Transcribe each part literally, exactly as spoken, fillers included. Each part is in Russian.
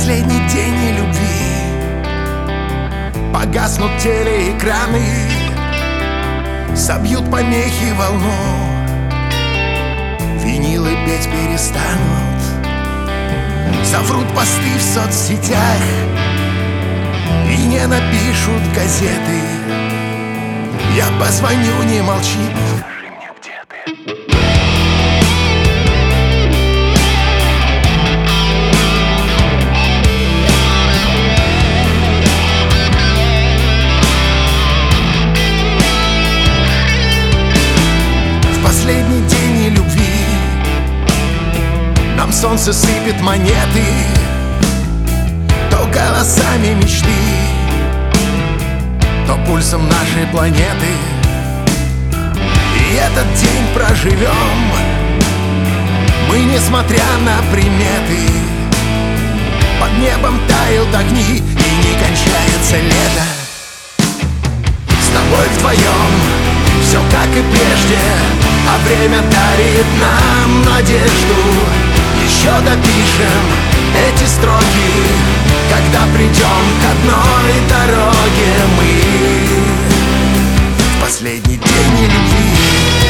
последний день любви погаснут телеэкраны, собьют помехи волну, винилы петь перестанут, соврут посты в соцсетях и не напишут газеты. Я позвоню, не молчи, скажи мне, где ты? Последний день любви нам солнце сыпет монеты, то голосами мечты, то пульсом нашей планеты. И этот день проживем мы, несмотря на приметы. Под небом тают огни, и не кончается лето. С тобой вдвоем все как и прежде, а время дарит нам надежду. Еще допишем эти строки, когда придем к одной дороге мы в последний день любви.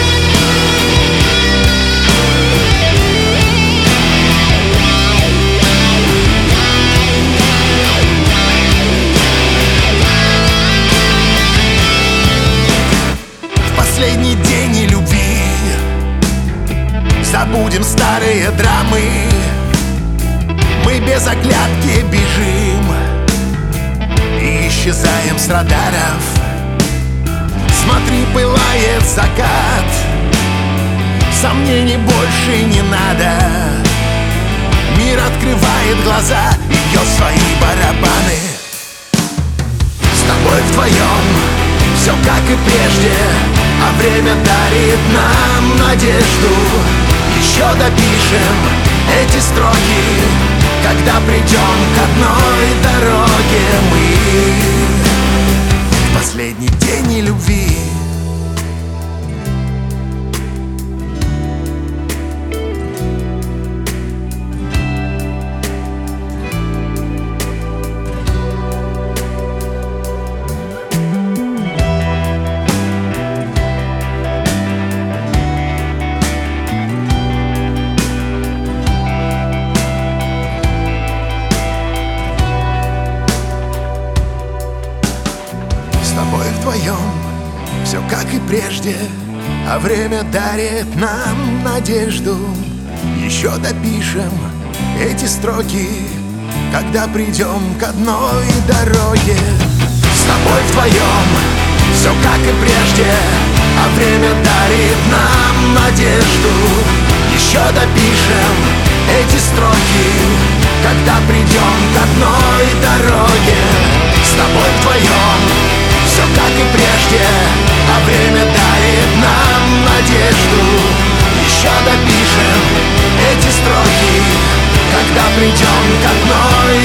В последний день любви забудем старые драмы, мы без оглядки бежим и исчезаем с радаров. Смотри, пылает закат, сомнений больше не надо. Мир открывает глаза и бьет свои барабаны. С тобой вдвоем все как и прежде, а время дарит нам надежду. Еще допишем эти строки, когда придем к одной дороге мы в последний день любви. С тобой вдвоем все как и прежде, а время дарит нам надежду. Еще допишем эти строки, когда придем к одной дороге. С тобой вдвоем все как и прежде, а время дарит нам надежду. Еще допишем эти строки, когда придем к одной дороге. С тобой вдвоем все как и прежде, а время дарит нам надежду. Еще допишем эти строки, когда придем к одной